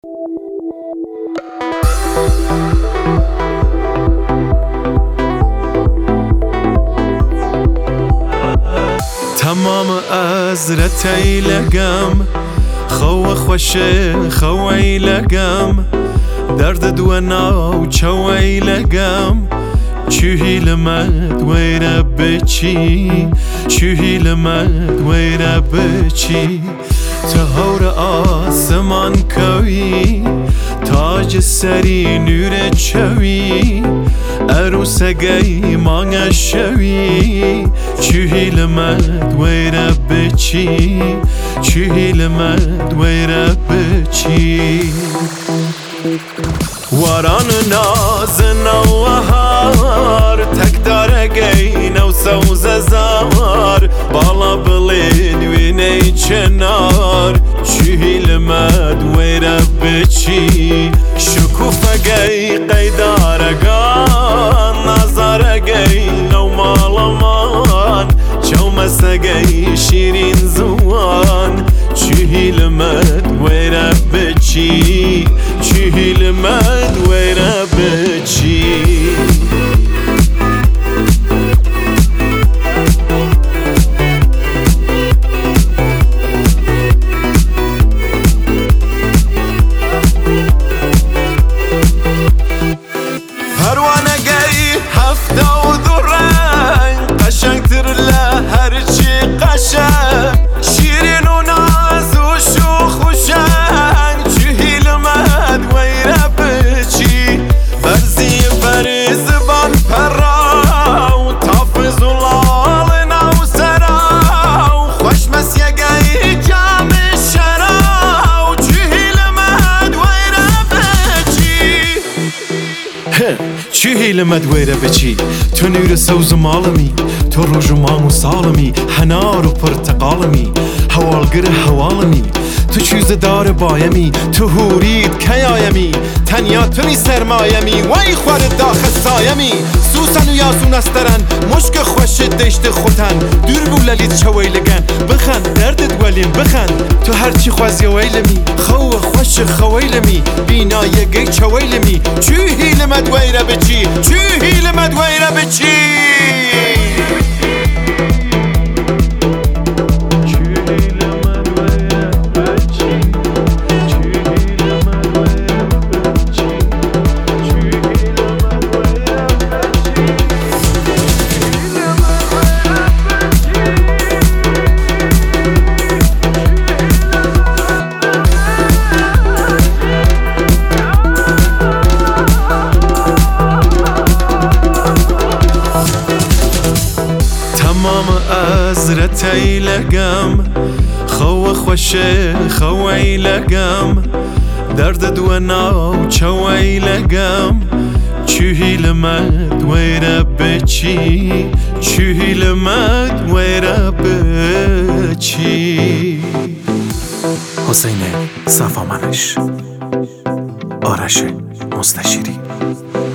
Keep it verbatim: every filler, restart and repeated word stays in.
تمام ازرت ایلگم خو خوش خو ایلگم درد دو ناو چو ایلگم چوهی لمد ویره بچی چوهی لمد ویره بچی تهور آسمان کوی تاج سری نور چوی عروس گی مانگ شوی چوهی لمد ویره بچی چوهی لمد ویره بچی واران ناز نوهار تک دارگی نو سوز زار بالا بلین وینی چنار چوهی لمد ویره بچی شکوفگی قیدارگان نظارگی نو مالمان چومسگی شیرین زوان چوهی لمد ویره بچی چوهی لمد ویره بچی پروانگی هفته و دو رنگ قشنگ تر لهرچی قشنگ شیرین و ناز و شوخ و شنگ چوهی لمد ویره بچی برزی بر زبان پراو تافز و لال نو سراو خوش مسیگی جام شراو چوهی لمد ویره بچی چوهی لمد ویره بچی تو نور سوز مالمی تو روژ و مام و سالمی هنار و پرتقالمی حوالگر حوالمی تو چوز دار بایمی تو هورید کیایمی تنیا تو نی سرمایمی وی خورد داخل سایمی سوسن و یاسون استرن مشک خوش دشت خوتن دور بولالید چویلگن بخن دردت ولیم بخن تو هرچی خوزی ویلمی خو خوش خویلمی بینای گی چویلمی چوهی لمد ویره بچی چوهی لمد ویره بچی تمام ازرت ایلگم خو خوش خو ایلگم درد دو ناو چو ایلگم چوهی لمد ویره بچی چوهی لمد ویره بچی حسین صفامنش، آرش مستشیری.